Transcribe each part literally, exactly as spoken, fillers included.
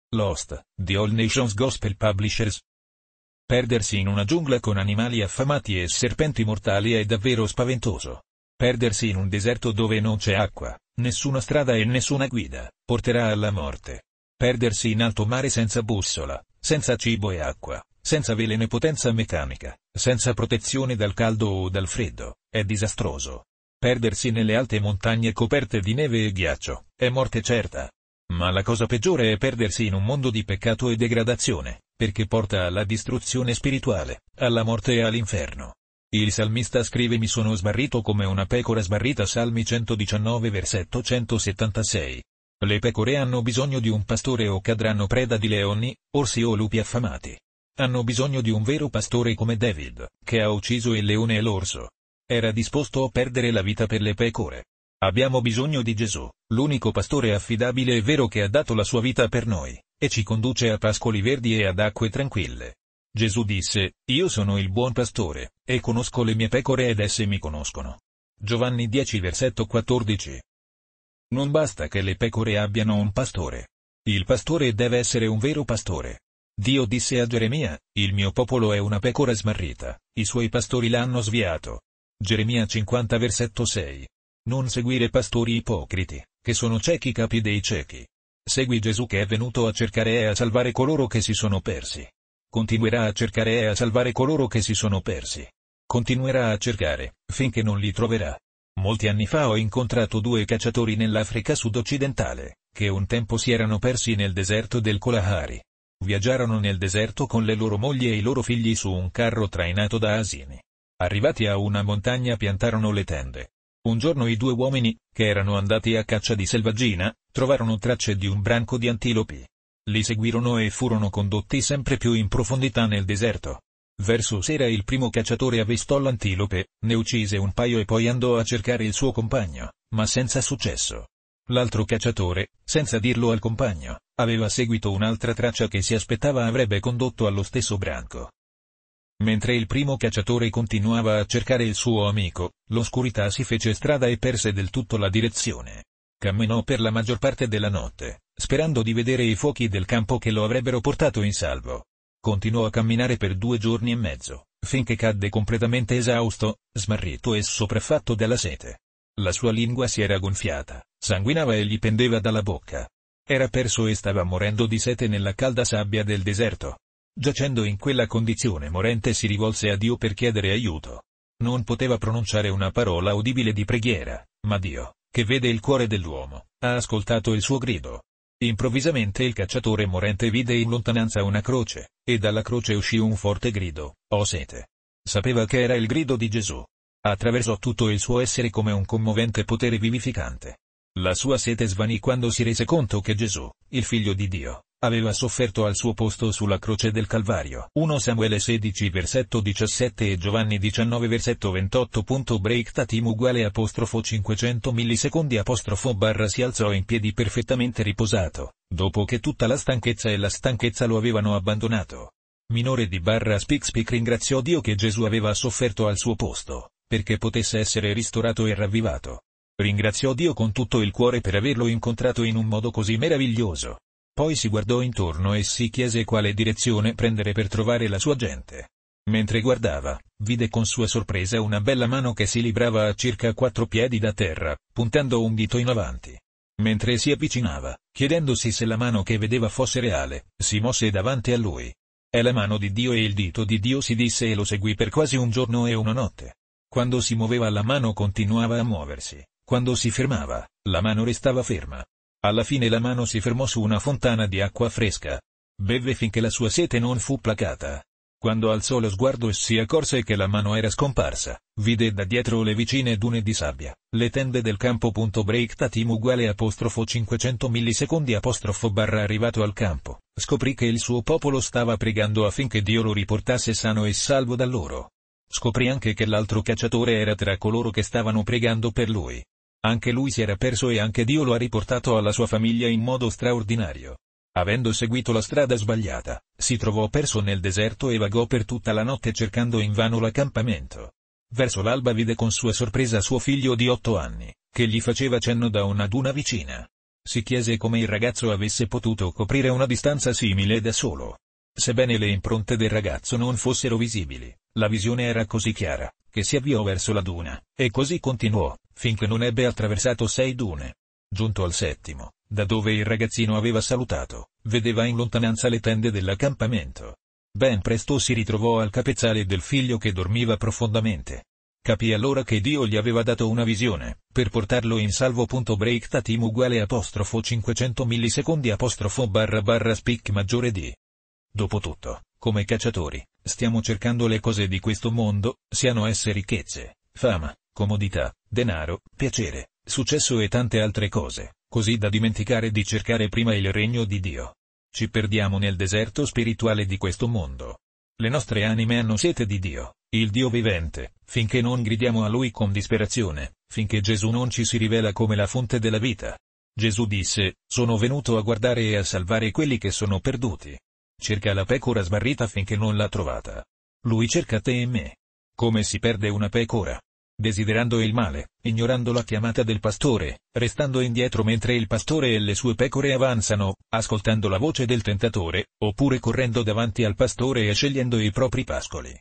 Lost, The All Nations Gospel Publishers. Perdersi in una giungla con animali affamati e serpenti mortali è davvero spaventoso. Perdersi in un deserto dove non c'è acqua, nessuna strada e nessuna guida, porterà alla morte. Perdersi in alto mare senza bussola, senza cibo e acqua, senza veleno e potenza meccanica, senza protezione dal caldo o dal freddo, è disastroso. Perdersi nelle alte montagne coperte di neve e ghiaccio, è morte certa. Ma la cosa peggiore è perdersi in un mondo di peccato e degradazione, perché porta alla distruzione spirituale, alla morte e all'inferno. Il salmista scrive: mi sono smarrito come una pecora smarrita. Salmi centodiciannove versetto centosettantasei. Le pecore hanno bisogno di un pastore o cadranno preda di leoni, orsi o lupi affamati. Hanno bisogno di un vero pastore come David, che ha ucciso il leone e l'orso. Era disposto a perdere la vita per le pecore. Abbiamo bisogno di Gesù, l'unico pastore affidabile e vero che ha dato la sua vita per noi, e ci conduce a pascoli verdi e ad acque tranquille. Gesù disse: io sono il buon pastore, e conosco le mie pecore ed esse mi conoscono. Giovanni dieci versetto quattordici. Non basta che le pecore abbiano un pastore. Il pastore deve essere un vero pastore. Dio disse a Geremia: il mio popolo è una pecora smarrita, i suoi pastori l'hanno sviato. Geremia cinquanta versetto sei. Non seguire pastori ipocriti, che sono ciechi capi dei ciechi. Segui Gesù che è venuto a cercare e a salvare coloro che si sono persi. Continuerà a cercare e a salvare coloro che si sono persi. Continuerà a cercare, finché non li troverà. Molti anni fa ho incontrato due cacciatori nell'Africa sud-occidentale, che un tempo si erano persi nel deserto del Kalahari. Viaggiarono nel deserto con le loro mogli e i loro figli su un carro trainato da asini. Arrivati a una montagna piantarono le tende. Un giorno i due uomini, che erano andati a caccia di selvaggina, trovarono tracce di un branco di antilopi. Li seguirono e furono condotti sempre più in profondità nel deserto. Verso sera il primo cacciatore avvistò l'antilope, ne uccise un paio e poi andò a cercare il suo compagno, ma senza successo. L'altro cacciatore, senza dirlo al compagno, aveva seguito un'altra traccia che si aspettava avrebbe condotto allo stesso branco. Mentre il primo cacciatore continuava a cercare il suo amico, l'oscurità si fece strada e perse del tutto la direzione. Camminò per la maggior parte della notte, sperando di vedere i fuochi del campo che lo avrebbero portato in salvo. Continuò a camminare per due giorni e mezzo, finché cadde completamente esausto, smarrito e sopraffatto dalla sete. La sua lingua si era gonfiata, sanguinava e gli pendeva dalla bocca. Era perso e stava morendo di sete nella calda sabbia del deserto. Giacendo in quella condizione morente si rivolse a Dio per chiedere aiuto. Non poteva pronunciare una parola udibile di preghiera, ma Dio, che vede il cuore dell'uomo, ha ascoltato il suo grido. Improvvisamente il cacciatore morente vide in lontananza una croce, e dalla croce uscì un forte grido: ho sete. Sapeva che era il grido di Gesù. Attraversò tutto il suo essere come un commovente potere vivificante. La sua sete svanì quando si rese conto che Gesù, il Figlio di Dio, aveva sofferto al suo posto sulla croce del Calvario. primo Samuele sedici versetto diciassette e Giovanni diciannove versetto ventotto. Break time uguale apostrofo cinquecento millisecondi apostrofo barra si alzò in piedi perfettamente riposato, dopo che tutta la stanchezza e la stanchezza lo avevano abbandonato. Minore di barra speak speak ringraziò Dio che Gesù aveva sofferto al suo posto, perché potesse essere ristorato e ravvivato. Ringraziò Dio con tutto il cuore per averlo incontrato in un modo così meraviglioso. Poi si guardò intorno e si chiese quale direzione prendere per trovare la sua gente. Mentre guardava, vide con sua sorpresa una bella mano che si librava a circa quattro piedi da terra, puntando un dito in avanti. Mentre si avvicinava, chiedendosi se la mano che vedeva fosse reale, si mosse davanti a lui. È la mano di Dio e il dito di Dio, si disse e lo seguì per quasi un giorno e una notte. Quando si muoveva la mano continuava a muoversi, quando si fermava, la mano restava ferma. Alla fine la mano si fermò su una fontana di acqua fresca. Bevve finché la sua sete non fu placata. Quando alzò lo sguardo e si accorse che la mano era scomparsa, vide da dietro le vicine dune di sabbia, le tende del campo. Break time uguale apostrofo cinquecento millisecondi apostrofo barra arrivato al campo, scoprì che il suo popolo stava pregando affinché Dio lo riportasse sano e salvo da loro. Scoprì anche che l'altro cacciatore era tra coloro che stavano pregando per lui. Anche lui si era perso e anche Dio lo ha riportato alla sua famiglia in modo straordinario. Avendo seguito la strada sbagliata, si trovò perso nel deserto e vagò per tutta la notte cercando invano l'accampamento. Verso l'alba vide con sua sorpresa suo figlio di otto anni, che gli faceva cenno da una duna vicina. Si chiese come il ragazzo avesse potuto coprire una distanza simile da solo. Sebbene le impronte del ragazzo non fossero visibili, la visione era così chiara, che si avviò verso la duna, e così continuò, finché non ebbe attraversato sei dune. Giunto al settimo, da dove il ragazzino aveva salutato, vedeva in lontananza le tende dell'accampamento. Ben presto si ritrovò al capezzale del figlio che dormiva profondamente. Capì allora che Dio gli aveva dato una visione, per portarlo in salvo. Break time uguale apostrofo cinquecento millisecondi apostrofo barra barra speak maggiore di. Dopotutto, come cacciatori, stiamo cercando le cose di questo mondo, siano esse ricchezze, fama, comodità, denaro, piacere, successo e tante altre cose, così da dimenticare di cercare prima il regno di Dio. Ci perdiamo nel deserto spirituale di questo mondo. Le nostre anime hanno sete di Dio, il Dio vivente, finché non gridiamo a Lui con disperazione, finché Gesù non ci si rivela come la fonte della vita. Gesù disse, sono venuto a guardare e a salvare quelli che sono perduti. Cerca la pecora smarrita finché non l'ha trovata. Lui cerca te e me. Come si perde una pecora? Desiderando il male, ignorando la chiamata del pastore, restando indietro mentre il pastore e le sue pecore avanzano, ascoltando la voce del tentatore, oppure correndo davanti al pastore e scegliendo i propri pascoli.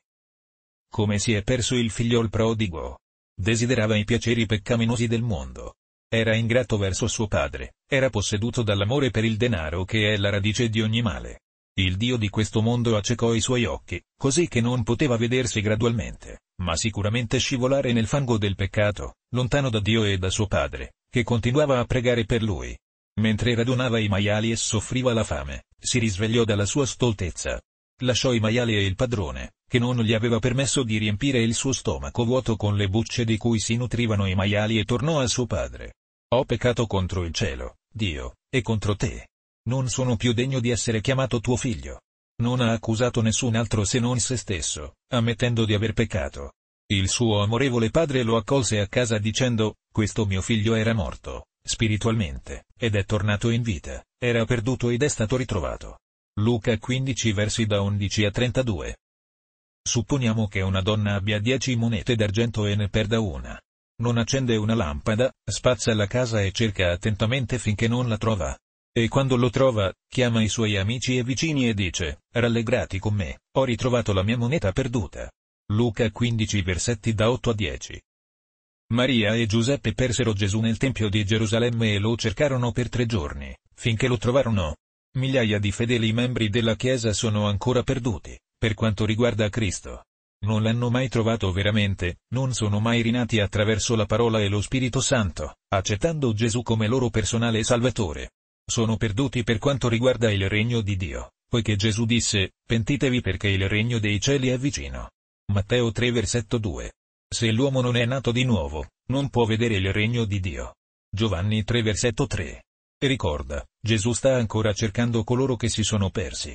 Come si è perso il figliol prodigo? Desiderava i piaceri peccaminosi del mondo. Era ingrato verso suo padre, era posseduto dall'amore per il denaro che è la radice di ogni male. Il Dio di questo mondo accecò i suoi occhi, così che non poteva vedersi gradualmente, ma sicuramente scivolare nel fango del peccato, lontano da Dio e da suo padre, che continuava a pregare per lui. Mentre radunava i maiali e soffriva la fame, si risvegliò dalla sua stoltezza. Lasciò i maiali e il padrone, che non gli aveva permesso di riempire il suo stomaco vuoto con le bucce di cui si nutrivano i maiali, e tornò a suo padre. Ho peccato contro il cielo, Dio, e contro te. Non sono più degno di essere chiamato tuo figlio. Non ha accusato nessun altro se non se stesso, ammettendo di aver peccato. Il suo amorevole padre lo accolse a casa dicendo, questo mio figlio era morto, spiritualmente, ed è tornato in vita, era perduto ed è stato ritrovato. Luca quindici versi da undici a trentadue. Supponiamo che una donna abbia dieci monete d'argento e ne perda una. Non accende una lampada, spazza la casa e cerca attentamente finché non la trova. E quando lo trova, chiama i suoi amici e vicini e dice, rallegrati con me, ho ritrovato la mia moneta perduta. Luca quindici versetti da otto a dieci. Maria e Giuseppe persero Gesù nel Tempio di Gerusalemme e lo cercarono per tre giorni, finché lo trovarono. Migliaia di fedeli membri della Chiesa sono ancora perduti, per quanto riguarda Cristo. Non l'hanno mai trovato veramente, non sono mai rinati attraverso la parola e lo Spirito Santo, accettando Gesù come loro personale Salvatore. Sono perduti per quanto riguarda il regno di Dio, poiché Gesù disse, pentitevi perché il regno dei cieli è vicino. Matteo tre versetto due. Se l'uomo non è nato di nuovo, non può vedere il regno di Dio. Giovanni tre versetto tre. E ricorda, Gesù sta ancora cercando coloro che si sono persi.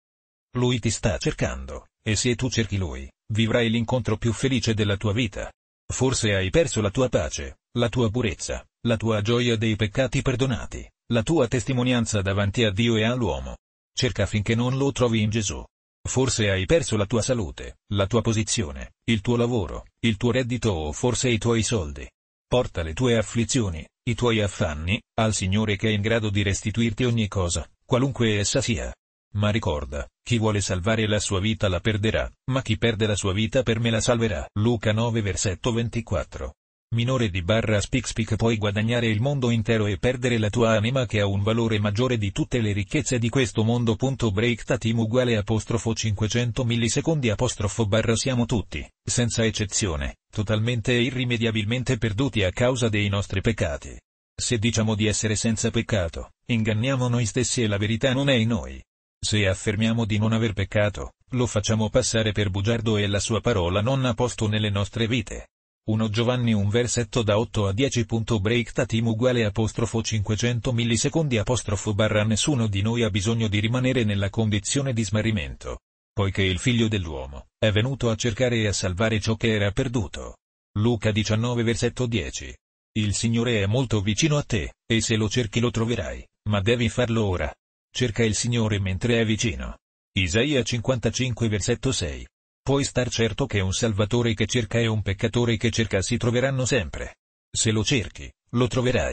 Lui ti sta cercando, e se tu cerchi Lui, vivrai l'incontro più felice della tua vita. Forse hai perso la tua pace, la tua purezza, la tua gioia dei peccati perdonati, la tua testimonianza davanti a Dio e all'uomo. Cerca finché non lo trovi in Gesù. Forse hai perso la tua salute, la tua posizione, il tuo lavoro, il tuo reddito o forse i tuoi soldi. Porta le tue afflizioni, i tuoi affanni, al Signore che è in grado di restituirti ogni cosa, qualunque essa sia. Ma ricorda, chi vuole salvare la sua vita la perderà, ma chi perde la sua vita per me la salverà. Luca nove versetto ventiquattro. Minore di barra speak speak puoi guadagnare il mondo intero e perdere la tua anima che ha un valore maggiore di tutte le ricchezze di questo mondo. Break time uguale apostrofo cinquecento millisecondi apostrofo barra siamo tutti, senza eccezione, totalmente e irrimediabilmente perduti a causa dei nostri peccati. Se diciamo di essere senza peccato, inganniamo noi stessi e la verità non è in noi. Se affermiamo di non aver peccato, lo facciamo passare per bugiardo e la sua parola non ha posto nelle nostre vite. primo Giovanni un versetto da otto a dieci. Break time uguale apostrofo cinquecento millisecondi apostrofo barra nessuno di noi ha bisogno di rimanere nella condizione di smarrimento, poiché il figlio dell'uomo è venuto a cercare e a salvare ciò che era perduto. Luca diciannove versetto dieci. Il Signore è molto vicino a te, e se lo cerchi lo troverai, ma devi farlo ora. Cerca il Signore mentre è vicino. Isaia cinquantacinque versetto sei. Puoi star certo che un Salvatore che cerca e un peccatore che cerca si troveranno sempre. Se lo cerchi, lo troverai.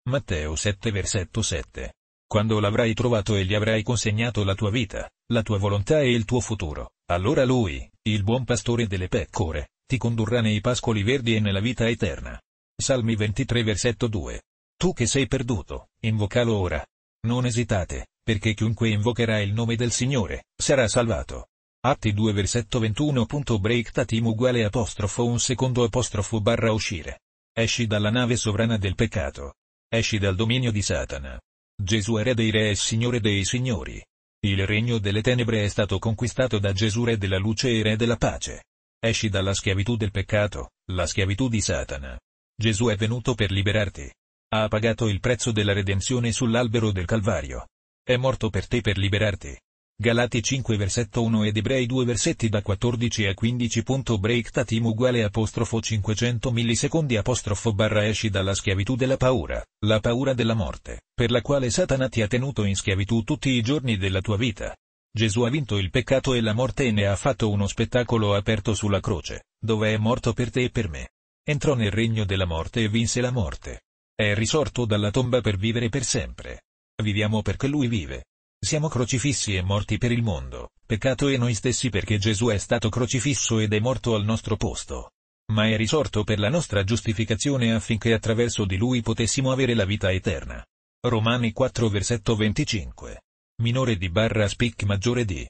Matteo sette versetto sette. Quando l'avrai trovato e gli avrai consegnato la tua vita, la tua volontà e il tuo futuro, allora lui, il buon pastore delle pecore, ti condurrà nei pascoli verdi e nella vita eterna. Salmi ventitré versetto due. Tu che sei perduto, invocalo ora. Non esitate, perché chiunque invocherà il nome del Signore, sarà salvato. Atti due versetto ventuno. Break tatim uguale apostrofo un secondo apostrofo barra uscire. Esci dalla nave sovrana del peccato. Esci dal dominio di Satana. Gesù è re dei re e Signore dei signori. Il regno delle tenebre è stato conquistato da Gesù re della luce e re della pace. Esci dalla schiavitù del peccato, la schiavitù di Satana. Gesù è venuto per liberarti. Ha pagato il prezzo della redenzione sull'albero del Calvario. È morto per te per liberarti. Galati cinque versetto uno ed Ebrei due versetti da quattordici a quindici. Break tatim uguale apostrofo cinquecento millisecondi apostrofo barra esci dalla schiavitù della paura, la paura della morte, per la quale Satana ti ha tenuto in schiavitù tutti i giorni della tua vita. Gesù ha vinto il peccato e la morte e ne ha fatto uno spettacolo aperto sulla croce, dove è morto per te e per me. Entrò nel regno della morte e vinse la morte. È risorto dalla tomba per vivere per sempre. Viviamo perché Lui vive. Siamo crocifissi e morti per il mondo, peccato e noi stessi perché Gesù è stato crocifisso ed è morto al nostro posto. Ma è risorto per la nostra giustificazione affinché attraverso di Lui potessimo avere la vita eterna. Romani quattro versetto venticinque. Minore di barra spic maggiore di.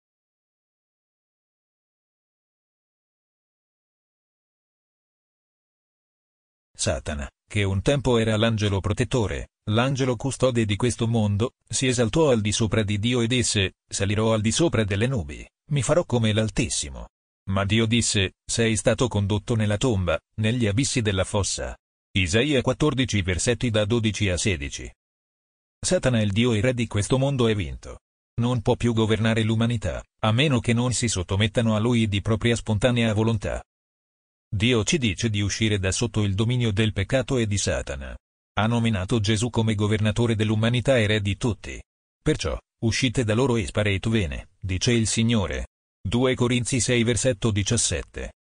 Satana, che un tempo era l'angelo protettore, l'angelo custode di questo mondo, si esaltò al di sopra di Dio e disse, salirò al di sopra delle nubi, mi farò come l'Altissimo. Ma Dio disse, sei stato condotto nella tomba, negli abissi della fossa. Isaia quattordici versetti da dodici a sedici. Satana è il Dio e re di questo mondo è vinto. Non può più governare l'umanità, a meno che non si sottomettano a Lui di propria spontanea volontà. Dio ci dice di uscire da sotto il dominio del peccato e di Satana. Ha nominato Gesù come governatore dell'umanità e re di tutti. Perciò, uscite da loro e sparetu vene, dice il Signore. due Corinzi sei versetto diciassette.